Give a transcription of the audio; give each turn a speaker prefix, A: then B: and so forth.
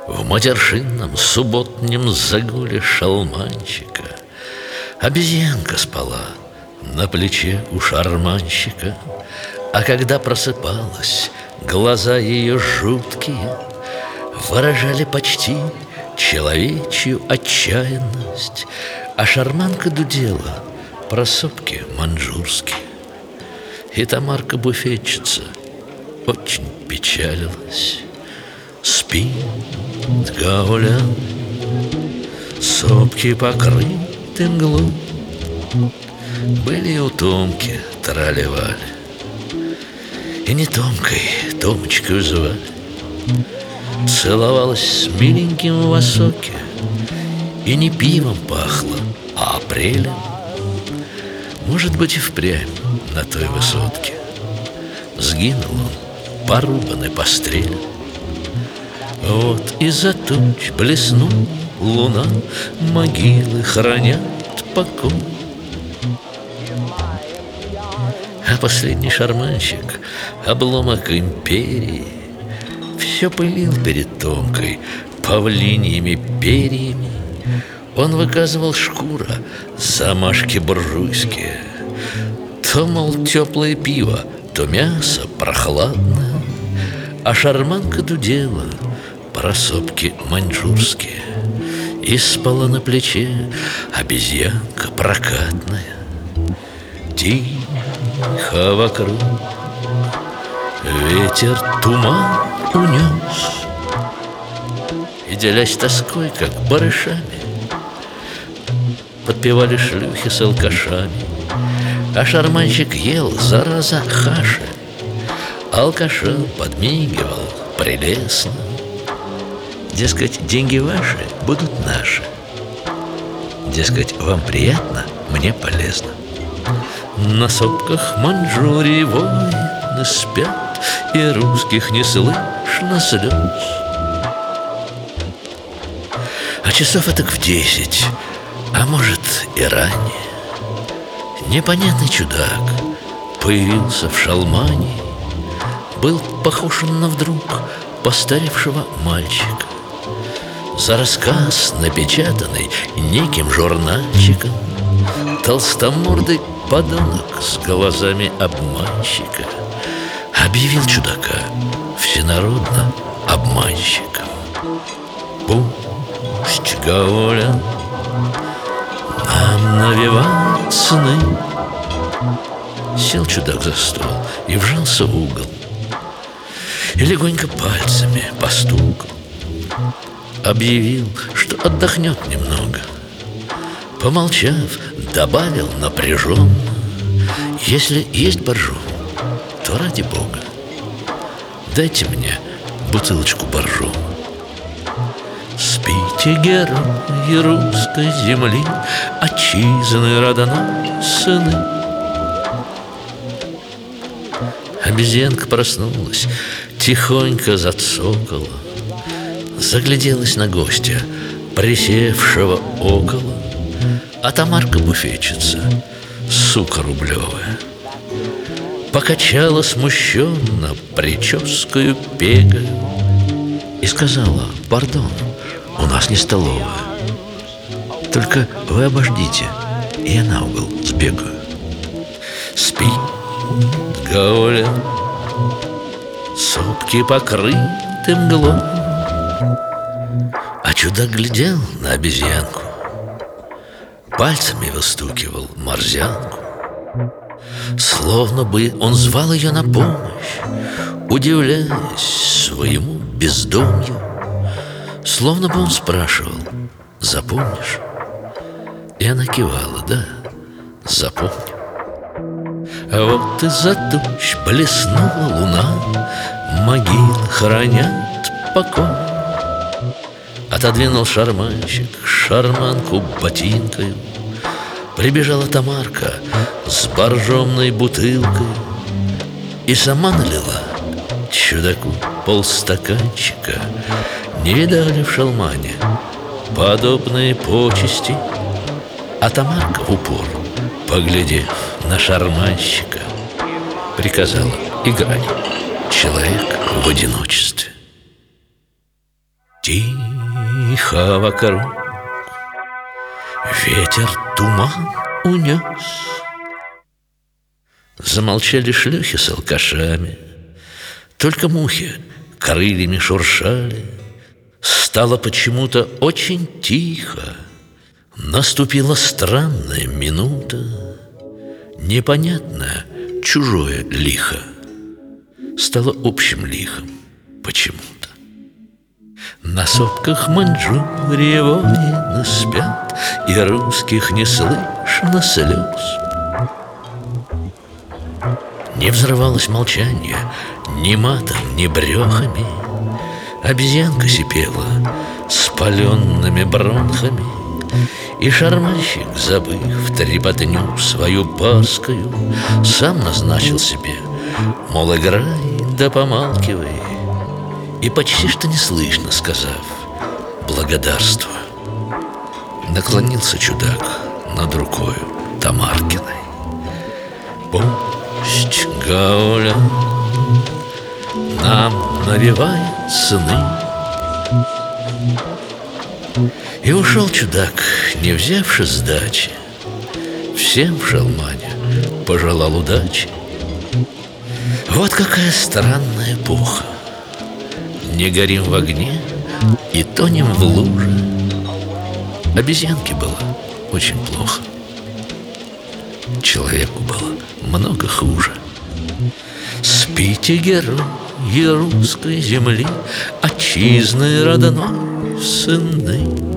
A: В матершинном субботнем загуле шалманщика обезьянка спала на плече у шарманщика. А когда просыпалась, глаза ее жуткие выражали почти человечью отчаянность, а шарманка дудела про сопки маньчжурские. И Тамарка-буфетчица очень печалилась. Спит гаулян, сопки покрыты мглой. Были у Томки трали-вали, и не Томкой, Томочкой звали. Целовалась с миленьким в осоке, и не пивом пахло, а апрелем. Может быть, и впрямь на той высотке сгинул он, порубанный, пострелян. Вот из-за туч блеснул луна, могилы хранят покой. А последний шарманщик, обломок империи, все пылил перед Томкой павлиньими перьями. Он выказывал шкура, замашки буржуйские. То, мол, теплое пиво, то мясо прохладное, а шарманка дудела про сопки маньчжурские. И спала на плече обезьянка прокатная. Тихо вокруг ветер туман унес, и, делясь тоской, как барышами, подпевали шлюхи с алкашами. А шарманщик ел, зараза, хаши, алкашам подмигивал прелестно. Дескать, деньги ваши будут наши. Дескать, вам приятно, мне полезно. На сопках Маньчжурии воины спят, и русских не слышно слез. А часов этак в 10, а может и ранее, непонятный чудак появился в шалмане. Был похож он на вдруг постаревшего мальчика. За рассказ, напечатанный неким журнальчиком, толстомордый подонок с глазами обманщика объявил чудака всенародно обманщиком. Пусть говорят, нам навевают сны. Сел чудак за стол и вжался в угол, и легонько пальцами постукал. Объявил, что отдохнет немного. Помолчав, добавил напряженно: если есть боржом, то ради бога, дайте мне бутылочку боржома. Спите, герои русской земли, отчизны родной сыны. Обезьянка проснулась, тихонько зацокала, загляделась на гостя, присевшего около. А Тамарка-буфетчица, сука рублевая, покачала смущенно прическою пегою и сказала: пардон, у нас не столовая, только вы обождите, и я на угол сбегаю. Спит гаулян, сопки покрыты мглой. А чудак глядел на обезьянку, пальцами выстукивал морзянку, словно бы он звал ее на помощь, удивляясь своему бездомью. Словно бы он спрашивал: запомнишь? И она кивала: да, запомню. А вот из-за туч блеснула луна, могилы хранят покой. Отодвинул шарманщик шарманку ботинкою. Прибежала Тамарка с боржомной бутылкой и сама налила чудаку полстаканчика. Не видали в шалмане подобные почести. А Тамарка в упор, поглядев на шарманщика, приказала: играй, человек в одиночестве. Тихо вокруг ветер туман унес. Замолчали шлюхи с алкашами, только мухи крыльями шуршали. Стало почему-то очень тихо. Наступила странная минута, непонятное чужое лихо стало общим лихом почему-то. На сопках Маньчжурии воины спят, и русских не слышно слез. Не взрывалось молчание ни матом, ни брехами. Обезьянка сипела с паленными бронхами, и шарманщик, забыв трепотню свою паскою, сам назначил себе, мол, играй да помалкивай. И почти что неслышно сказав благодарство, наклонился чудак над рукою Тамаркиной. Пусть Гауля нам навевает сны. И ушел чудак, не взявши сдачи. Всем в Шалмане пожелал удачи. Вот какая странная эпоха. Не горим в огне и тонем в луже. Обезьянке было очень плохо, человеку было много хуже. Спите, герои русской земли, отчизны родной сыны.